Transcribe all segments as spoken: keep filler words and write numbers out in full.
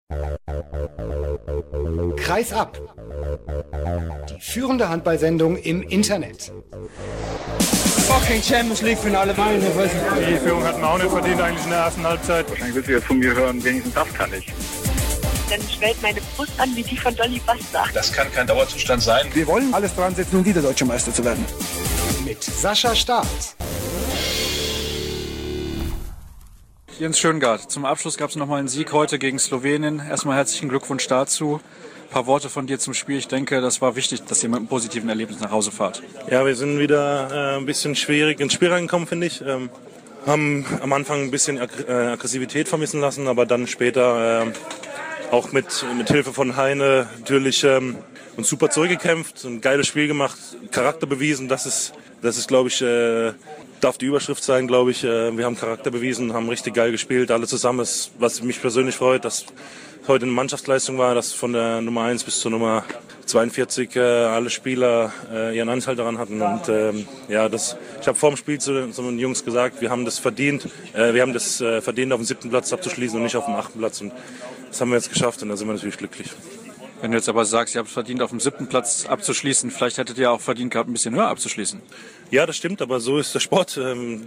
Kreis ab. Die führende Handballsendung im Internet. Fucking Champions League Finale, meine Fresse. Die Führung hatten wir auch nicht verdient eigentlich in der ersten Halbzeit. Wahrscheinlich willst du jetzt von mir hören, wenigstens das kann ich. Dann schwellt meine Brust an wie die von Dolly Buster. Das kann kein Dauerzustand sein. Wir wollen alles dran setzen, um wieder Deutscher Meister zu werden. Mit Sascha Staat. Jens Schöngard, zum Abschluss gab es nochmal einen Sieg heute gegen Slowenien. Erstmal herzlichen Glückwunsch dazu. Ein paar Worte von dir zum Spiel. Ich denke, das war wichtig, dass ihr mit einem positiven Erlebnis nach Hause fahrt. Ja, wir sind wieder äh, ein bisschen schwierig ins Spiel reingekommen, finde ich. Ähm, haben am Anfang ein bisschen Ag- äh, Aggressivität vermissen lassen, aber dann später äh, auch mit, mit Hilfe von Heine natürlich ähm, uns super zurückgekämpft, ein geiles Spiel gemacht, Charakter bewiesen. Das ist, das ist glaube ich, äh, darf die Überschrift sein, glaube ich. Wir haben Charakter bewiesen, haben richtig geil gespielt, alle zusammen. Ist, was mich persönlich freut, dass heute eine Mannschaftsleistung war, dass von der Nummer eins bis zur Nummer zweiundvierzig äh, alle Spieler äh, ihren Anteil daran hatten. Und ähm, ja, das, ich habe vor dem Spiel zu, zu den Jungs gesagt, wir haben das verdient, äh, wir haben das äh, verdient, auf dem siebten Platz abzuschließen und nicht auf dem achten Platz. Und das haben wir jetzt geschafft und da sind wir natürlich glücklich. Wenn du jetzt aber sagst, ihr habt es verdient, auf dem siebten Platz abzuschließen, vielleicht hättet ihr auch verdient gehabt, ein bisschen höher abzuschließen. Ja, das stimmt, aber so ist der Sport.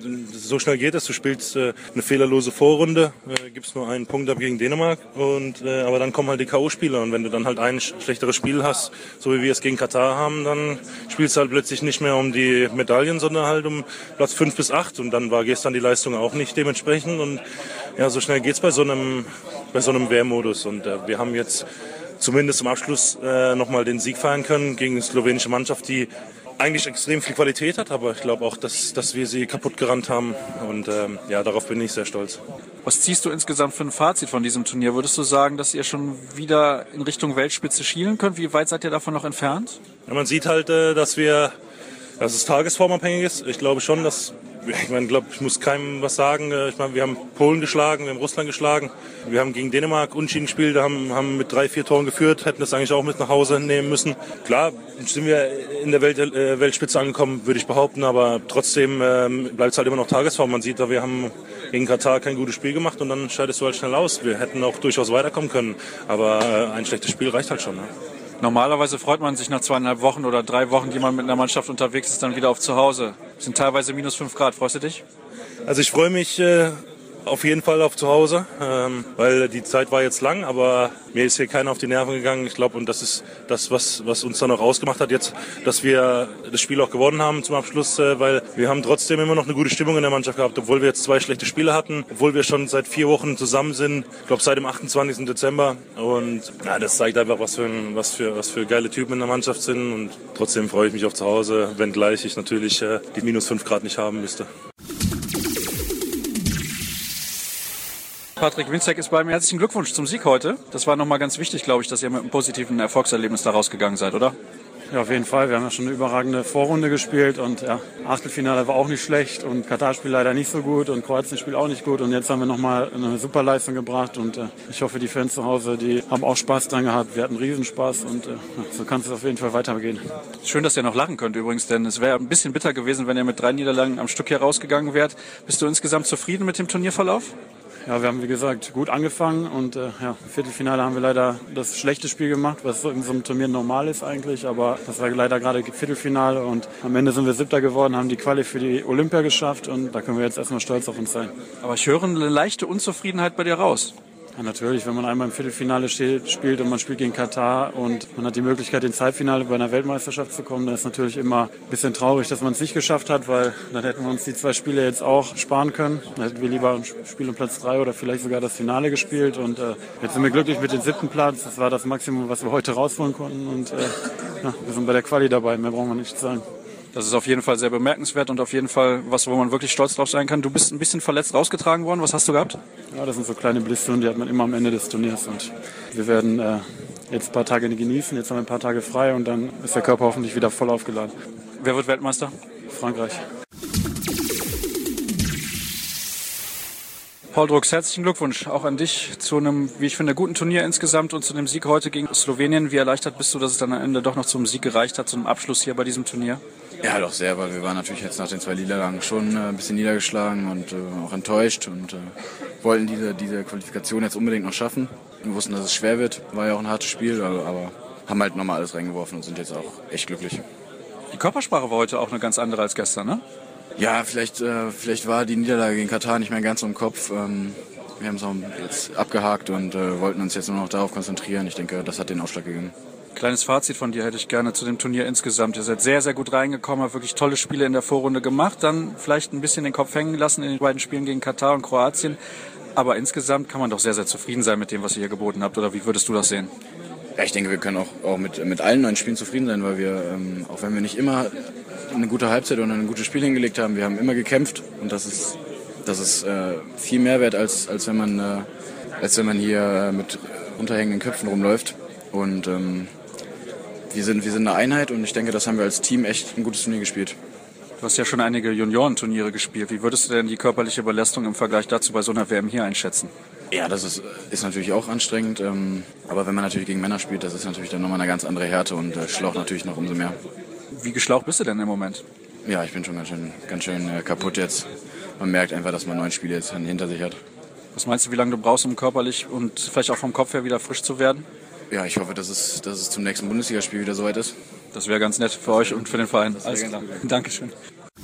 So schnell geht es. Du spielst eine fehlerlose Vorrunde, gibst nur einen Punkt ab gegen Dänemark, und, aber dann kommen halt die K O-Spiele. Und wenn du dann halt ein schlechteres Spiel hast, so wie wir es gegen Katar haben, dann spielst du halt plötzlich nicht mehr um die Medaillen, sondern halt um Platz fünf bis acht. Und dann war gestern die Leistung auch nicht dementsprechend. Und ja, so schnell geht's bei so einem, bei so einem Wehrmodus. Und äh, wir haben jetzt zumindest zum Abschluss äh, nochmal den Sieg feiern können gegen die slowenische Mannschaft, die eigentlich extrem viel Qualität hat, aber ich glaube auch, dass, dass wir sie kaputt gerannt haben, und ähm, ja, darauf bin ich sehr stolz. Was ziehst du insgesamt für ein Fazit von diesem Turnier? Würdest du sagen, dass ihr schon wieder in Richtung Weltspitze schielen könnt? Wie weit seid ihr davon noch entfernt? Ja, man sieht halt, äh, dass wir, dass es tagesformabhängig ist. Ich glaube schon, dass Ich meine, glaube, ich muss keinem was sagen. Ich meine, wir haben Polen geschlagen, wir haben Russland geschlagen. Wir haben gegen Dänemark unentschieden gespielt, haben, haben mit drei, vier Toren geführt, hätten das eigentlich auch mit nach Hause nehmen müssen. Klar, sind wir in der Welt, äh, Weltspitze angekommen, würde ich behaupten, aber trotzdem ähm, bleibt es halt immer noch Tagesform. Man sieht, da wir haben gegen Katar kein gutes Spiel gemacht und dann scheidest du halt schnell aus. Wir hätten auch durchaus weiterkommen können, aber äh, ein schlechtes Spiel reicht halt schon. Ne? Normalerweise freut man sich nach zweieinhalb Wochen oder drei Wochen, die man mit einer Mannschaft unterwegs ist, dann wieder auf zu Hause. Es sind teilweise minus fünf Grad. Freust du dich? Also ich freue mich äh, auf jeden Fall auf zu Hause, ähm, weil die Zeit war jetzt lang, aber mir ist hier keiner auf die Nerven gegangen. Ich glaube, und das ist das, was, was uns dann auch ausgemacht hat jetzt, dass wir das Spiel auch gewonnen haben zum Abschluss, äh, weil wir haben trotzdem immer noch eine gute Stimmung in der Mannschaft gehabt, obwohl wir jetzt zwei schlechte Spiele hatten, obwohl wir schon seit vier Wochen zusammen sind, ich glaube seit dem achtundzwanzigsten Dezember. Und ja, das zeigt einfach, was für, ein, was, für, was für geile Typen in der Mannschaft sind, und trotzdem freue ich mich auf zu Hause, wenngleich ich natürlich äh, die minus fünf Grad nicht haben müsste. Patrick Winzek ist bei mir. Herzlichen Glückwunsch zum Sieg heute. Das war nochmal ganz wichtig, glaube ich, dass ihr mit einem positiven Erfolgserlebnis da rausgegangen seid, oder? Ja, auf jeden Fall. Wir haben ja schon eine überragende Vorrunde gespielt, und ja, Achtelfinale war auch nicht schlecht und Katar-Spiel leider nicht so gut und Kroatien-Spiel auch nicht gut, und jetzt haben wir nochmal eine super Leistung gebracht, und äh, ich hoffe, die Fans zu Hause, die haben auch Spaß dran gehabt. Wir hatten Riesenspaß, und äh, so kann es auf jeden Fall weitergehen. Schön, dass ihr noch lachen könnt übrigens, denn es wäre ein bisschen bitter gewesen, wenn ihr mit drei Niederlagen am Stück hier rausgegangen wärt. Bist du insgesamt zufrieden mit dem Turnierverlauf? Ja, wir haben, wie gesagt, gut angefangen, und äh, ja, im Viertelfinale haben wir leider das schlechte Spiel gemacht, was in so einem Turnier normal ist eigentlich, aber das war leider gerade Viertelfinale, und am Ende sind wir Siebter geworden, haben die Quali für die Olympia geschafft, und da können wir jetzt erstmal stolz auf uns sein. Aber ich höre eine leichte Unzufriedenheit bei dir raus. Ja, natürlich, wenn man einmal im Viertelfinale steht, spielt und man spielt gegen Katar und man hat die Möglichkeit, ins Halbfinale bei einer Weltmeisterschaft zu kommen, dann ist natürlich immer ein bisschen traurig, dass man es nicht geschafft hat, weil dann hätten wir uns die zwei Spiele jetzt auch sparen können. Dann hätten wir lieber ein Spiel um Platz drei oder vielleicht sogar das Finale gespielt, und äh, jetzt sind wir glücklich mit dem siebten Platz. Das war das Maximum, was wir heute rausholen konnten, und äh, ja, wir sind bei der Quali dabei, mehr brauchen wir nicht sagen. Das ist auf jeden Fall sehr bemerkenswert und auf jeden Fall was, wo man wirklich stolz drauf sein kann. Du bist ein bisschen verletzt rausgetragen worden. Was hast du gehabt? Ja, das sind so kleine Blessuren, die hat man immer am Ende des Turniers. Und wir werden äh, jetzt ein paar Tage genießen. Jetzt haben wir ein paar Tage frei, und dann ist der Körper hoffentlich wieder voll aufgeladen. Wer wird Weltmeister? Frankreich. Paul Drucks, herzlichen Glückwunsch auch an dich zu einem, wie ich finde, guten Turnier insgesamt und zu dem Sieg heute gegen Slowenien. Wie erleichtert bist du, dass es dann am Ende doch noch zum Sieg gereicht hat, zum Abschluss hier bei diesem Turnier? Ja, doch sehr, weil wir waren natürlich jetzt nach den zwei Niederlagen schon äh, ein bisschen niedergeschlagen und äh, auch enttäuscht und äh, wollten diese, diese Qualifikation jetzt unbedingt noch schaffen. Wir wussten, dass es schwer wird, war ja auch ein hartes Spiel, aber, aber haben halt nochmal alles reingeworfen und sind jetzt auch echt glücklich. Die Körpersprache war heute auch eine ganz andere als gestern, ne? Ja, vielleicht, äh, vielleicht war die Niederlage gegen Katar nicht mehr ganz so im Kopf. Ähm, wir haben es auch jetzt abgehakt und äh, wollten uns jetzt nur noch darauf konzentrieren. Ich denke, das hat den Ausschlag gegeben. Kleines Fazit von dir hätte ich gerne zu dem Turnier insgesamt. Ihr seid sehr, sehr gut reingekommen, habt wirklich tolle Spiele in der Vorrunde gemacht, dann vielleicht ein bisschen den Kopf hängen lassen in den beiden Spielen gegen Katar und Kroatien. Aber insgesamt kann man doch sehr, sehr zufrieden sein mit dem, was ihr hier geboten habt. Oder wie würdest du das sehen? Ja, ich denke, wir können auch, auch mit, mit allen neuen Spielen zufrieden sein, weil wir, ähm, auch wenn wir nicht immer eine gute Halbzeit oder ein gutes Spiel hingelegt haben, wir haben immer gekämpft und das ist, das ist äh, viel mehr wert, als, als, wenn man, äh, als wenn man hier äh, mit runterhängenden Köpfen rumläuft. Und ähm, wir, sind, wir sind eine Einheit und ich denke, das haben wir als Team echt ein gutes Turnier gespielt. Du hast ja schon einige Juniorenturniere gespielt. Wie würdest du denn die körperliche Belastung im Vergleich dazu bei so einer W M hier einschätzen? Ja, das ist, ist natürlich auch anstrengend. Ähm, aber wenn man natürlich gegen Männer spielt, das ist natürlich dann nochmal eine ganz andere Härte und äh, schlaucht natürlich noch umso mehr. Wie geschlaucht bist du denn im Moment? Ja, ich bin schon ganz schön, ganz schön äh, kaputt jetzt. Man merkt einfach, dass man neun Spiele jetzt hinter sich hat. Was meinst du, wie lange du brauchst, um körperlich und vielleicht auch vom Kopf her wieder frisch zu werden? Ja, ich hoffe, dass es, dass es zum nächsten Bundesligaspiel wieder soweit ist. Das wäre ganz nett für euch und für den Verein. Alles klar. Dankeschön.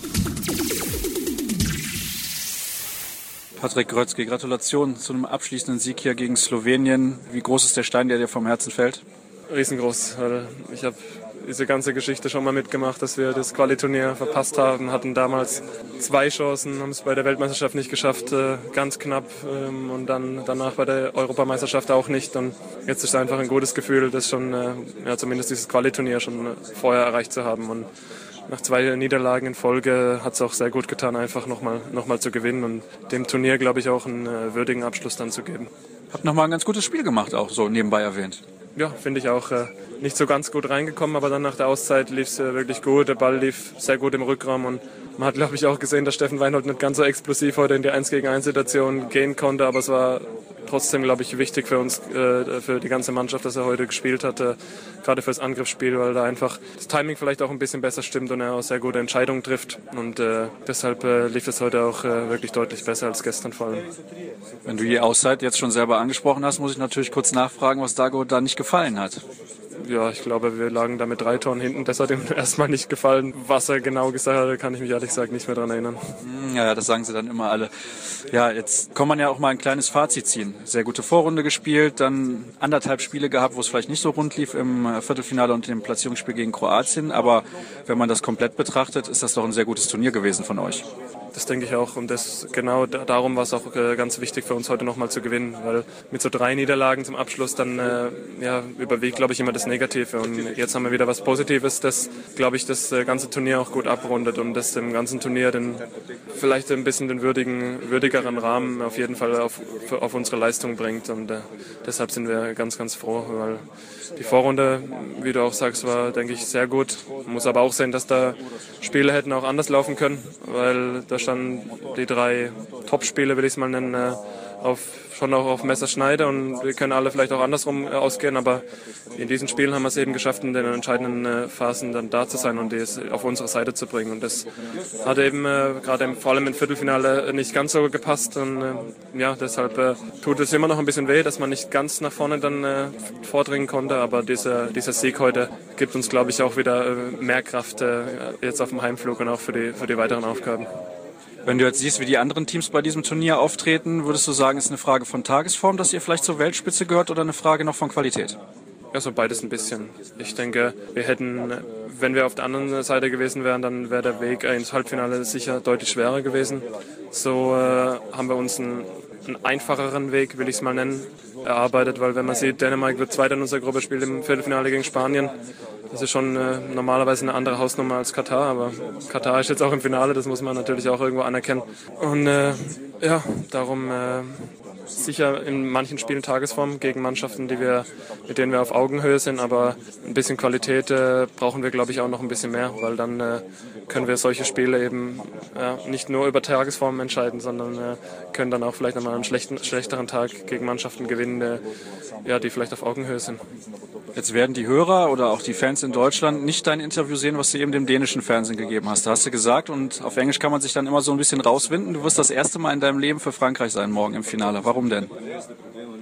Patrick Grötzky, Gratulation zu einem abschließenden Sieg hier gegen Slowenien. Wie groß ist der Stein, der dir vom Herzen fällt? Riesengroß. Ich habe diese ganze Geschichte schon mal mitgemacht, dass wir das Quali-Turnier verpasst haben, hatten damals zwei Chancen, haben es bei der Weltmeisterschaft nicht geschafft, ganz knapp, und dann danach bei der Europameisterschaft auch nicht. Und jetzt ist es einfach ein gutes Gefühl, das schon, ja, zumindest dieses Quali-Turnier schon vorher erreicht zu haben. Und nach zwei Niederlagen in Folge hat es auch sehr gut getan, einfach nochmal noch mal zu gewinnen und dem Turnier, glaube ich, auch einen äh, würdigen Abschluss dann zu geben. Habt nochmal ein ganz gutes Spiel gemacht, auch so nebenbei erwähnt. Ja, finde ich auch. Äh, nicht so ganz gut reingekommen, aber dann nach der Auszeit lief es äh, wirklich gut. Der Ball lief sehr gut im Rückraum und man hat, glaube ich, auch gesehen, dass Steffen Weinhold nicht ganz so explosiv heute in die eins gegen eins Situation gehen konnte, aber es war trotzdem, glaube ich, wichtig für uns, äh, für die ganze Mannschaft, dass er heute gespielt hat, äh, gerade fürs Angriffsspiel, weil da einfach das Timing vielleicht auch ein bisschen besser stimmt und er auch sehr gute Entscheidungen trifft und äh, deshalb äh, lief es heute auch äh, wirklich deutlich besser als gestern vor allem. Wenn du die Auszeit jetzt schon selber angesprochen hast, muss ich natürlich kurz nachfragen, was Dago da nicht gefallen hat. Ja, ich glaube, wir lagen da mit drei Toren hinten. Das hat ihm erstmal nicht gefallen. Was er genau gesagt hat, kann ich mich ehrlich gesagt nicht mehr daran erinnern. Ja, das sagen sie dann immer alle. Ja, jetzt kann man ja auch mal ein kleines Fazit ziehen. Sehr gute Vorrunde gespielt, dann anderthalb Spiele gehabt, wo es vielleicht nicht so rund lief im Viertelfinale und im Platzierungsspiel gegen Kroatien. Aber wenn man das komplett betrachtet, ist das doch ein sehr gutes Turnier gewesen von euch. Das denke ich auch und das genau darum war es auch äh, ganz wichtig für uns heute nochmal zu gewinnen, weil mit so drei Niederlagen zum Abschluss dann äh, ja, überwiegt, glaube ich, immer das Negative und jetzt haben wir wieder was Positives, das, glaube ich, das äh, ganze Turnier auch gut abrundet und das im ganzen Turnier den, vielleicht ein bisschen den würdigen, würdigeren Rahmen auf jeden Fall auf, auf unsere Leistung bringt und äh, deshalb sind wir ganz, ganz froh, weil die Vorrunde, wie du auch sagst, war, denke ich, sehr gut. Man muss aber auch sehen, dass da Spiele hätten auch anders laufen können, weil da standen die drei Top-Spiele, will ich es mal nennen, auf, schon auch auf Messerschneide und wir können alle vielleicht auch andersrum ausgehen, aber in diesen Spielen haben wir es eben geschafft, in den entscheidenden Phasen dann da zu sein und es auf unsere Seite zu bringen und das hat eben äh, gerade vor allem im Viertelfinale nicht ganz so gepasst und äh, ja, deshalb äh, tut es immer noch ein bisschen weh, dass man nicht ganz nach vorne dann äh, vordringen konnte, aber dieser, dieser Sieg heute gibt uns, glaube ich, auch wieder äh, mehr Kraft äh, jetzt auf dem Heimflug und auch für die, für die weiteren Aufgaben. Wenn du jetzt siehst, wie die anderen Teams bei diesem Turnier auftreten, würdest du sagen, ist eine Frage von Tagesform, dass ihr vielleicht zur Weltspitze gehört oder eine Frage noch von Qualität? Ja, so beides ein bisschen. Ich denke, wir hätten, wenn wir auf der anderen Seite gewesen wären, dann wäre der Weg ins Halbfinale sicher deutlich schwerer gewesen. So äh, haben wir uns einen, einen einfacheren Weg, will ich es mal nennen, erarbeitet, weil wenn man sieht, Dänemark wird Zweiter in unserer Gruppe, spielt im Viertelfinale gegen Spanien. Das ist schon äh, normalerweise eine andere Hausnummer als Katar, aber Katar ist jetzt auch im Finale, das muss man natürlich auch irgendwo anerkennen. Und äh, ja, darum äh, sicher in manchen Spielen Tagesform gegen Mannschaften, die wir, mit denen wir auf Augenhöhe sind, aber ein bisschen Qualität äh, brauchen wir, glaube ich, auch noch ein bisschen mehr, weil dann äh, können wir solche Spiele eben äh, nicht nur über Tagesform entscheiden, sondern äh, können dann auch vielleicht nochmal einen schlechten, schlechteren Tag gegen Mannschaften gewinnen, äh, ja, die vielleicht auf Augenhöhe sind. Jetzt werden die Hörer oder auch die Fans in Deutschland nicht dein Interview sehen, was du eben dem dänischen Fernsehen gegeben hast. Da hast du gesagt, und auf Englisch kann man sich dann immer so ein bisschen rauswinden, du wirst das erste Mal in deinem Leben für Frankreich sein morgen im Finale. Warum denn?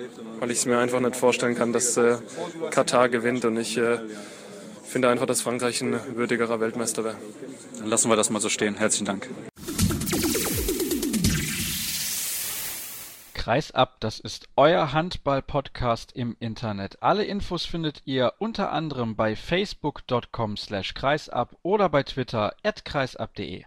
weil ich es mir einfach nicht vorstellen kann, dass äh, Katar gewinnt. Und ich äh, finde einfach, dass Frankreich ein würdigerer Weltmeister wäre. Dann lassen wir das mal so stehen. Herzlichen Dank. Kreisab, das ist euer Handball-Podcast im Internet. Alle Infos findet ihr unter anderem bei facebook punkt com slash kreisab oder bei Twitter at kreisab punkt de.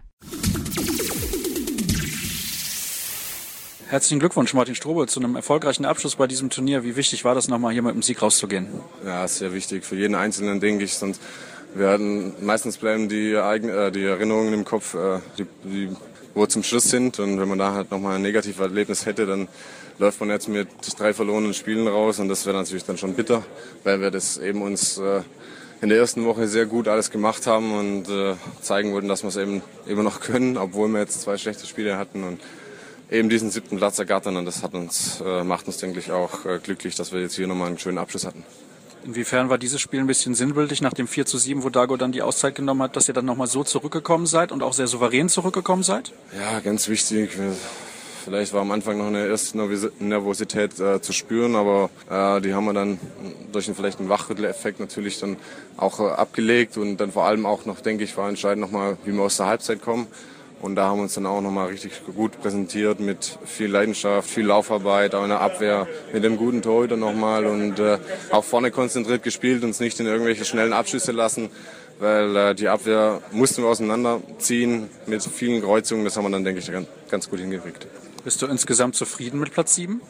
Herzlichen Glückwunsch, Martin Strobel, zu einem erfolgreichen Abschluss bei diesem Turnier. Wie wichtig war das nochmal, hier mit dem Sieg rauszugehen? Ja, sehr wichtig für jeden Einzelnen, denke ich. Sonst wir hatten, meistens bleiben die, Eigen, äh, die Erinnerungen im Kopf, äh, die, die wo zum Schluss sind. Und wenn man da halt nochmal ein negatives Erlebnis hätte, dann läuft man jetzt mit drei verlorenen Spielen raus. Und das wäre natürlich dann schon bitter, weil wir das eben uns äh, in der ersten Woche sehr gut alles gemacht haben und äh, zeigen wollten, dass wir es eben immer noch können, obwohl wir jetzt zwei schlechte Spiele hatten und eben diesen siebten Platz ergattern. Und das hat uns, äh, macht uns, denke ich, auch äh, glücklich, dass wir jetzt hier nochmal einen schönen Abschluss hatten. Inwiefern war dieses Spiel ein bisschen sinnbildlich nach dem vier zu sieben, wo Dago dann die Auszeit genommen hat, dass ihr dann nochmal so zurückgekommen seid und auch sehr souverän zurückgekommen seid? Ja, ganz wichtig. Vielleicht war am Anfang noch eine erste Nervosität äh, zu spüren, aber äh, die haben wir dann durch einen, vielleicht einen Wachrütteleffekt natürlich dann auch äh, abgelegt und dann vor allem auch noch, denke ich, war entscheidend nochmal, wie wir aus der Halbzeit kommen. Und da haben wir uns dann auch nochmal richtig gut präsentiert mit viel Leidenschaft, viel Laufarbeit, auch in der Abwehr mit einem guten Torhüter nochmal und äh, auch vorne konzentriert gespielt, uns nicht in irgendwelche schnellen Abschüsse lassen, weil äh, die Abwehr mussten wir auseinanderziehen mit vielen Kreuzungen. Das haben wir dann, denke ich, ganz, ganz gut hingekriegt. Bist du insgesamt zufrieden mit Platz sieben?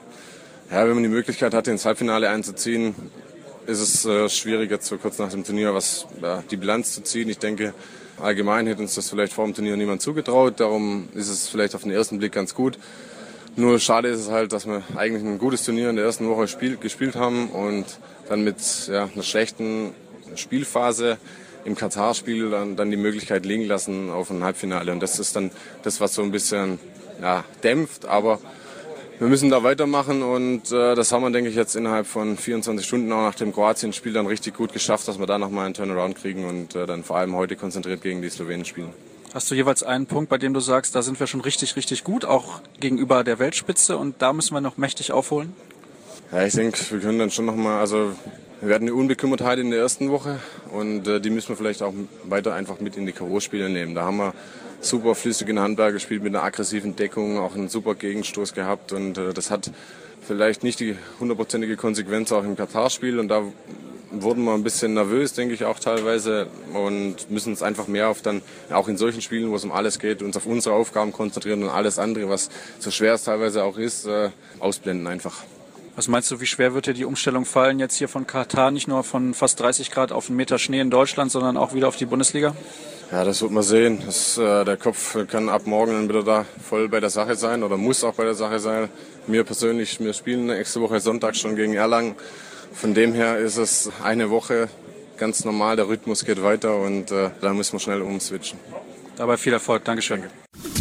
Ja, wenn man die Möglichkeit hat, ins Halbfinale einzuziehen, ist es äh, schwierig, jetzt so kurz nach dem Turnier was äh, die Bilanz zu ziehen. Ich denke, allgemein hätte uns das vielleicht vor dem Turnier niemand zugetraut. Darum ist es vielleicht auf den ersten Blick ganz gut. Nur schade ist es halt, dass wir eigentlich ein gutes Turnier in der ersten Woche spiel, gespielt haben und dann mit ja, einer schlechten Spielphase im Katar-Spiel dann, dann die Möglichkeit liegen lassen auf ein Halbfinale. Und das ist dann das, was so ein bisschen ja, dämpft. Aber wir müssen da weitermachen und äh, das haben wir, denke ich, jetzt innerhalb von vierundzwanzig Stunden auch nach dem Kroatien-Spiel dann richtig gut geschafft, dass wir da nochmal einen Turnaround kriegen und äh, dann vor allem heute konzentriert gegen die Slowenen spielen. Hast du jeweils einen Punkt, bei dem du sagst, da sind wir schon richtig, richtig gut, auch gegenüber der Weltspitze und da müssen wir noch mächtig aufholen? Ja, ich denke, wir können dann schon nochmal, also wir hatten eine Unbekümmertheit in der ersten Woche und äh, die müssen wir vielleicht auch weiter einfach mit in die K O-Spiele nehmen. Da haben wir super flüssig in Handball gespielt mit einer aggressiven Deckung, auch einen super Gegenstoß gehabt und äh, das hat vielleicht nicht die hundertprozentige Konsequenz auch im Katar-Spiel und da wurden wir ein bisschen nervös, denke ich auch teilweise und müssen uns einfach mehr auf dann, auch in solchen Spielen, wo es um alles geht, uns auf unsere Aufgaben konzentrieren und alles andere, was so schwer es teilweise auch ist, äh, ausblenden einfach. Was meinst du, wie schwer wird dir die Umstellung fallen jetzt hier von Katar, nicht nur von fast dreißig Grad auf einen Meter Schnee in Deutschland, sondern auch wieder auf die Bundesliga? Ja, das wird man sehen. Das, äh, der Kopf kann ab morgen dann wieder da voll bei der Sache sein oder muss auch bei der Sache sein. Mir persönlich, wir spielen nächste Woche Sonntag schon gegen Erlangen. Von dem her ist es eine Woche ganz normal, der Rhythmus geht weiter und äh, da müssen wir schnell umswitchen. Dabei viel Erfolg, Dankeschön. Danke.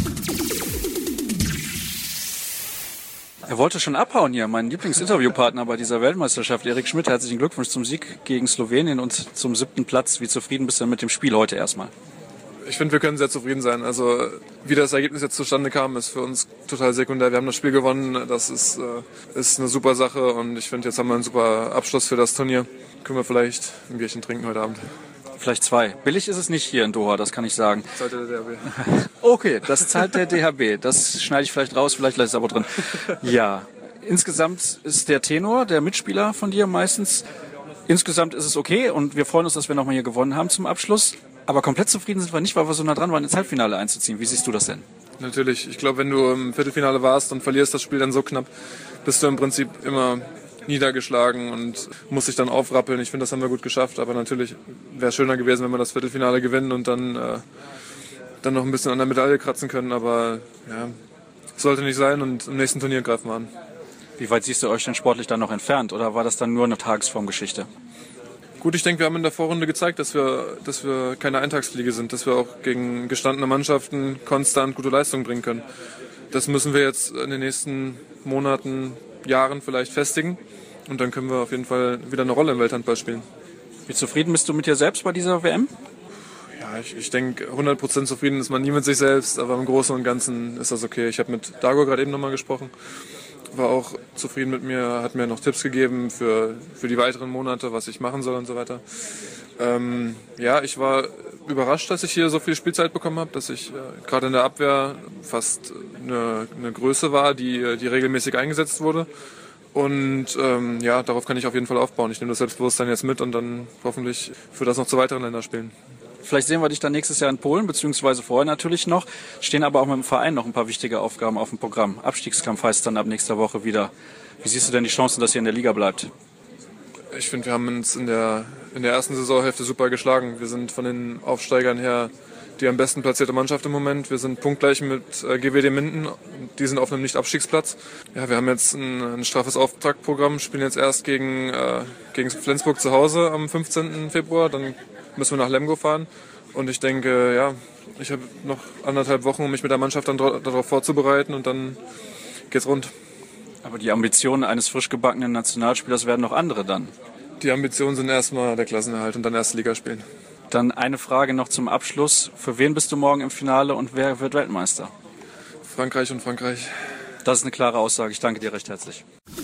Er wollte schon abhauen hier, mein Lieblingsinterviewpartner bei dieser Weltmeisterschaft, Erik Schmidt. Herzlichen Glückwunsch zum Sieg gegen Slowenien und zum siebten Platz. Wie zufrieden bist du mit dem Spiel heute erstmal? Ich finde, wir können sehr zufrieden sein. Also wie das Ergebnis jetzt zustande kam, ist für uns total sekundär. Wir haben das Spiel gewonnen, das ist, äh, ist eine super Sache und ich finde, jetzt haben wir einen super Abschluss für das Turnier. Können wir vielleicht ein Bierchen trinken heute Abend? Vielleicht zwei. Billig ist es nicht hier in Doha, das kann ich sagen. Zahlt der D H B. Okay, das zahlt der D H B. Das schneide ich vielleicht raus, vielleicht lässt es aber drin. Ja, insgesamt ist der Tenor, der Mitspieler von dir meistens, insgesamt ist es okay und wir freuen uns, dass wir nochmal hier gewonnen haben zum Abschluss. Aber komplett zufrieden sind wir nicht, weil wir so nah dran waren, ins Halbfinale einzuziehen. Wie siehst du das denn? Natürlich. Ich glaube, wenn du im Viertelfinale warst und verlierst das Spiel dann so knapp, bist du im Prinzip immer niedergeschlagen und musst dich dann aufrappeln. Ich finde, das haben wir gut geschafft. Aber natürlich wäre es schöner gewesen, wenn wir das Viertelfinale gewinnen und dann, äh, dann noch ein bisschen an der Medaille kratzen können. Aber ja, sollte nicht sein und im nächsten Turnier greifen wir an. Wie weit siehst du euch denn sportlich dann noch entfernt? Oder war das dann nur eine Tagesformgeschichte? Gut, ich denke, wir haben in der Vorrunde gezeigt, dass wir, dass wir keine Eintagsfliege sind, dass wir auch gegen gestandene Mannschaften konstant gute Leistung bringen können. Das müssen wir jetzt in den nächsten Monaten, Jahren vielleicht festigen und dann können wir auf jeden Fall wieder eine Rolle im Welthandball spielen. Wie zufrieden bist du mit dir selbst bei dieser W M? Ja, ich, ich denke, hundert Prozent zufrieden ist man nie mit sich selbst, aber im Großen und Ganzen ist das okay. Ich habe mit Dago gerade eben nochmal gesprochen war auch zufrieden mit mir, hat mir noch Tipps gegeben für, für die weiteren Monate, was ich machen soll und so weiter. Ähm, ja, ich war überrascht, dass ich hier so viel Spielzeit bekommen habe, dass ich äh, gerade in der Abwehr fast eine, eine Größe war, die, die regelmäßig eingesetzt wurde. Und ähm, ja, darauf kann ich auf jeden Fall aufbauen. Ich nehme das Selbstbewusstsein jetzt mit und dann hoffentlich führt das noch zu weiteren Länderspielen. Vielleicht sehen wir dich dann nächstes Jahr in Polen, beziehungsweise vorher natürlich noch. Stehen aber auch mit dem Verein noch ein paar wichtige Aufgaben auf dem Programm. Abstiegskampf heißt dann ab nächster Woche wieder. Wie siehst du denn die Chancen, dass ihr in der Liga bleibt? Ich finde, wir haben uns in der, in der ersten Saisonhälfte super geschlagen. Wir sind von den Aufsteigern her die am besten platzierte Mannschaft im Moment. Wir sind punktgleich mit äh, G W D Minden. Die sind auf einem Nicht-Abstiegsplatz. Ja, wir haben jetzt ein, ein straffes Auftaktprogramm, spielen jetzt erst gegen, äh, gegen Flensburg zu Hause am fünfzehnten Februar. Dann müssen wir nach Lemgo fahren. Und ich denke, ja, ich habe noch anderthalb Wochen, um mich mit der Mannschaft dann darauf vorzubereiten und dann geht's rund. Aber die Ambitionen eines frisch gebackenen Nationalspielers werden noch andere dann. Die Ambitionen sind erstmal der Klassenerhalt und dann erste Liga spielen. Dann eine Frage noch zum Abschluss. Für wen bist du morgen im Finale und wer wird Weltmeister? Frankreich und Frankreich. Das ist eine klare Aussage. Ich danke dir recht herzlich.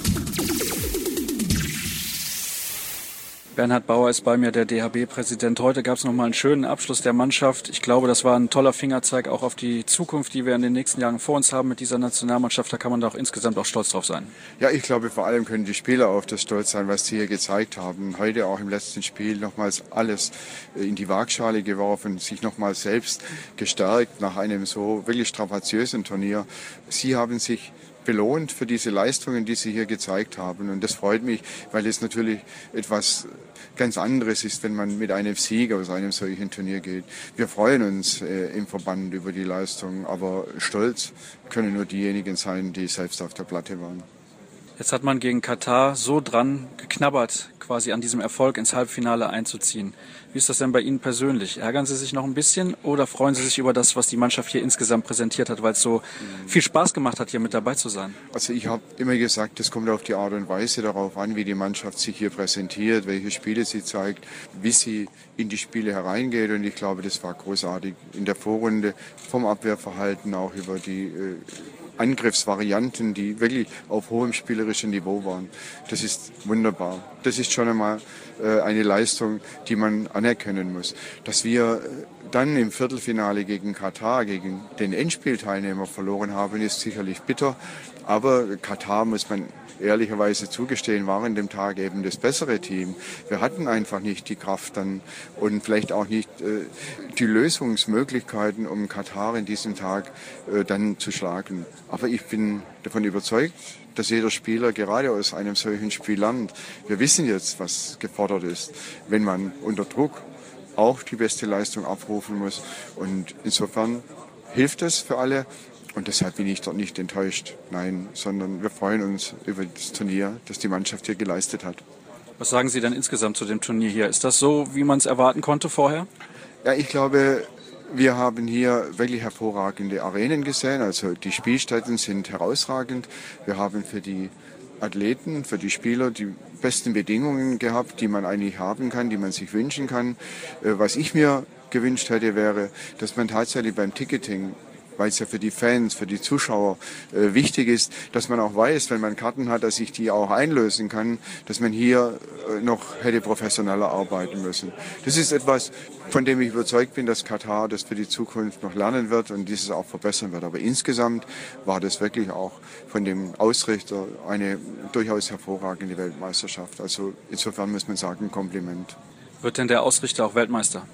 Bernhard Bauer ist bei mir, der D H B-Präsident. Heute gab es nochmal einen schönen Abschluss der Mannschaft. Ich glaube, das war ein toller Fingerzeig auch auf die Zukunft, die wir in den nächsten Jahren vor uns haben mit dieser Nationalmannschaft. Da kann man doch insgesamt auch stolz drauf sein. Ja, ich glaube, vor allem können die Spieler auf das stolz sein, was sie hier gezeigt haben. Heute auch im letzten Spiel nochmals alles in die Waagschale geworfen, sich nochmals selbst gestärkt nach einem so wirklich strapaziösen Turnier. Sie haben sich belohnt für diese Leistungen, die Sie hier gezeigt haben. Und das freut mich, weil es natürlich etwas ganz anderes ist, wenn man mit einem Sieg aus einem solchen Turnier geht. Wir freuen uns äh, im Verband über die Leistung, aber stolz können nur diejenigen sein, die selbst auf der Platte waren. Jetzt hat man gegen Katar so dran geknabbert, quasi an diesem Erfolg ins Halbfinale einzuziehen. Wie ist das denn bei Ihnen persönlich? Ärgern Sie sich noch ein bisschen oder freuen Sie sich über das, was die Mannschaft hier insgesamt präsentiert hat, weil es so viel Spaß gemacht hat, hier mit dabei zu sein? Also ich habe immer gesagt, es kommt auf die Art und Weise darauf an, wie die Mannschaft sich hier präsentiert, welche Spiele sie zeigt, wie sie in die Spiele hereingeht. Und ich glaube, das war großartig in der Vorrunde, vom Abwehrverhalten auch über die äh, Angriffsvarianten, die wirklich auf hohem spielerischen Niveau waren. Das ist wunderbar. Das ist schon einmal äh, eine Leistung, die man anerkennen muss. Dass wir dann im Viertelfinale gegen Katar, gegen den Endspielteilnehmer verloren haben, ist sicherlich bitter. Aber Katar, muss man ehrlicherweise zugestehen, war an dem Tag eben das bessere Team. Wir hatten einfach nicht die Kraft dann und vielleicht auch nicht äh, die Lösungsmöglichkeiten, um Katar in diesem Tag äh, dann zu schlagen. Aber ich bin davon überzeugt, dass jeder Spieler gerade aus einem solchen Spiel lernt. Wir wissen jetzt, was gefordert ist, wenn man unter Druck auch die beste Leistung abrufen muss. Und insofern hilft es für alle. Und deshalb bin ich dort nicht enttäuscht, nein, sondern wir freuen uns über das Turnier, das die Mannschaft hier geleistet hat. Was sagen Sie denn insgesamt zu dem Turnier hier? Ist das so, wie man es erwarten konnte vorher? Ja, ich glaube, wir haben hier wirklich hervorragende Arenen gesehen. Also die Spielstätten sind herausragend. Wir haben für die Athleten, für die Spieler die besten Bedingungen gehabt, die man eigentlich haben kann, die man sich wünschen kann. Was ich mir gewünscht hätte, wäre, dass man tatsächlich beim Ticketing, weil es ja für die Fans, für die Zuschauer äh, wichtig ist, dass man auch weiß, wenn man Karten hat, dass ich die auch einlösen kann, dass man hier äh, noch hätte professioneller arbeiten müssen. Das ist etwas, von dem ich überzeugt bin, dass Katar das für die Zukunft noch lernen wird und dieses auch verbessern wird. Aber insgesamt war das wirklich auch von dem Ausrichter eine durchaus hervorragende Weltmeisterschaft. Also insofern muss man sagen, Kompliment. Wird denn der Ausrichter auch Weltmeister?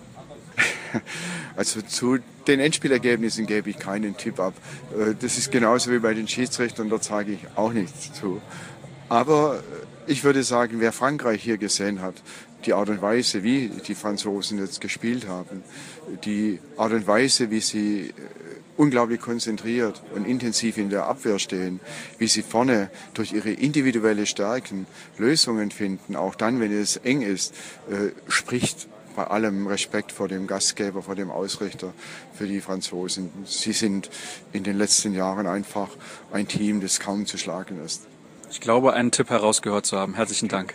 Also zu den Endspielergebnissen gebe ich keinen Tipp ab. Das ist genauso wie bei den Schiedsrichtern, dort sage ich auch nichts zu. Aber ich würde sagen, wer Frankreich hier gesehen hat, die Art und Weise, wie die Franzosen jetzt gespielt haben, die Art und Weise, wie sie unglaublich konzentriert und intensiv in der Abwehr stehen, wie sie vorne durch ihre individuelle Stärken Lösungen finden, auch dann, wenn es eng ist, spricht bei allem Respekt vor dem Gastgeber, vor dem Ausrichter für die Franzosen. Sie sind in den letzten Jahren einfach ein Team, das kaum zu schlagen ist. Ich glaube, einen Tipp herausgehört zu haben. Herzlichen Dank.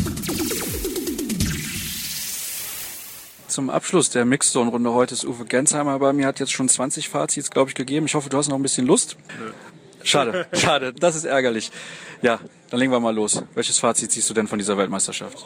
Zum Abschluss der Mixzone-Runde heute ist Uwe Gensheimer bei mir, hat jetzt schon zwanzig Fazits, glaube ich, gegeben. Ich hoffe, du hast noch ein bisschen Lust. Nö. Schade, schade, das ist ärgerlich. Ja, dann legen wir mal los. Welches Fazit ziehst du denn von dieser Weltmeisterschaft?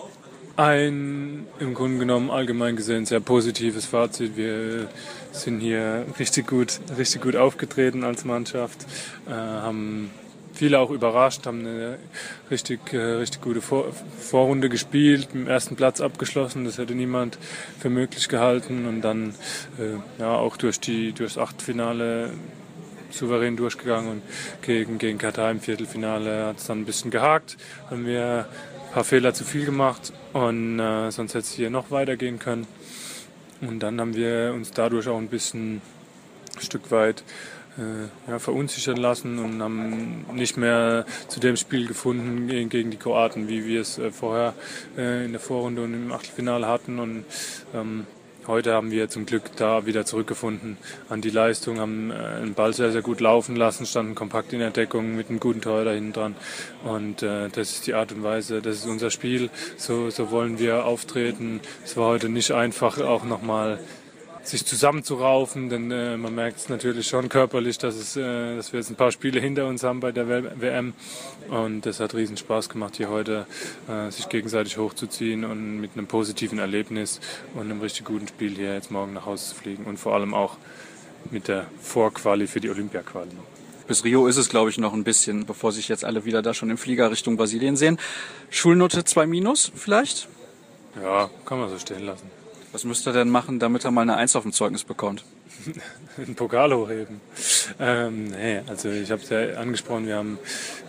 Ein im Grunde genommen allgemein gesehen sehr positives Fazit. Wir sind hier richtig gut, richtig gut aufgetreten als Mannschaft, äh, haben viele auch überrascht, haben eine richtig, äh, richtig gute Vor- Vorrunde gespielt, mit dem ersten Platz abgeschlossen. Das hätte niemand für möglich gehalten und dann äh, ja auch durch die durchs Achtelfinale souverän durchgegangen und gegen gegen Katar im Viertelfinale hat es dann ein bisschen gehakt. Haben wir ein paar Fehler zu viel gemacht und äh, sonst hätte es hier noch weitergehen können. Und dann haben wir uns dadurch auch ein bisschen ein Stück weit äh, ja, verunsichern lassen und haben nicht mehr zu dem Spiel gefunden gegen, gegen die Kroaten, wie wir es äh, vorher äh, in der Vorrunde und im Achtelfinale hatten. Und ähm, heute haben wir zum Glück da wieder zurückgefunden an die Leistung, haben äh, den Ball sehr, sehr gut laufen lassen, standen kompakt in der Deckung mit einem guten Tor da hinten dran. Und äh, das ist die Art und Weise, das ist unser Spiel, so, so wollen wir auftreten. Es war heute nicht einfach, auch nochmal sich zusammenzuraufen, denn äh, man merkt es natürlich schon körperlich, dass, es, äh, dass wir jetzt ein paar Spiele hinter uns haben bei der W M und das hat riesen Spaß gemacht, hier heute äh, sich gegenseitig hochzuziehen und mit einem positiven Erlebnis und einem richtig guten Spiel hier jetzt morgen nach Hause zu fliegen und vor allem auch mit der Vorquali für die Olympia-Quali. Bis Rio ist es, glaube ich, noch ein bisschen, bevor sich jetzt alle wieder da schon im Flieger Richtung Brasilien sehen. Schulnote zwei minus vielleicht? Ja, kann man so stehen lassen. Was müsste er denn machen, damit er mal eine Eins auf dem Zeugnis bekommt? Einen Pokal hochheben. Ähm, nee, also ich habe es ja angesprochen, wir haben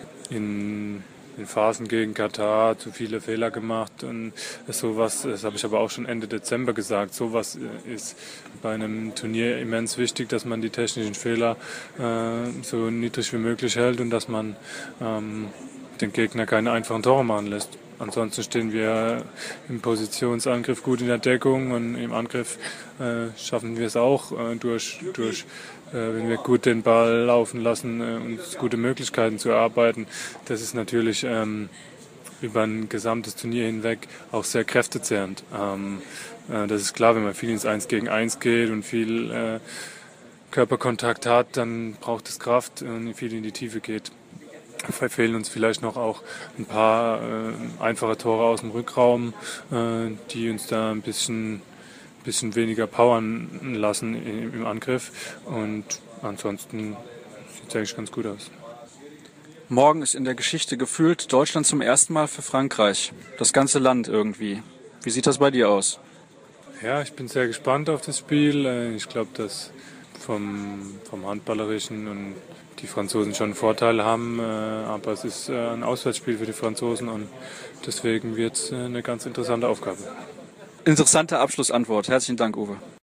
in, in Phasen gegen Katar zu viele Fehler gemacht und sowas, das habe ich aber auch schon Ende Dezember gesagt, sowas ist bei einem Turnier immens wichtig, dass man die technischen Fehler äh, so niedrig wie möglich hält und dass man ähm, den Gegner keine einfachen Tore machen lässt. Ansonsten stehen wir im Positionsangriff gut in der Deckung und im Angriff äh, schaffen wir es auch äh, durch, durch äh, wenn wir gut den Ball laufen lassen, äh, uns gute Möglichkeiten zu erarbeiten. Das ist natürlich ähm, über ein gesamtes Turnier hinweg auch sehr kräftezehrend. Ähm, äh, das ist klar, wenn man viel ins Eins gegen Eins geht und viel äh, Körperkontakt hat, dann braucht es Kraft und viel in die Tiefe geht. Fehlen uns vielleicht noch auch ein paar äh, einfache Tore aus dem Rückraum, äh, die uns da ein bisschen, bisschen weniger powern lassen im, im Angriff. Und ansonsten sieht es eigentlich ganz gut aus. Morgen ist in der Geschichte gefühlt Deutschland zum ersten Mal für Frankreich. Das ganze Land irgendwie. Wie sieht das bei dir aus? Ja, ich bin sehr gespannt auf das Spiel. Ich glaube, dass vom, vom Handballerischen und die Franzosen schon einen Vorteil haben, aber es ist ein Auswärtsspiel für die Franzosen und deswegen wird es eine ganz interessante Aufgabe. Interessante Abschlussantwort. Herzlichen Dank, Uwe.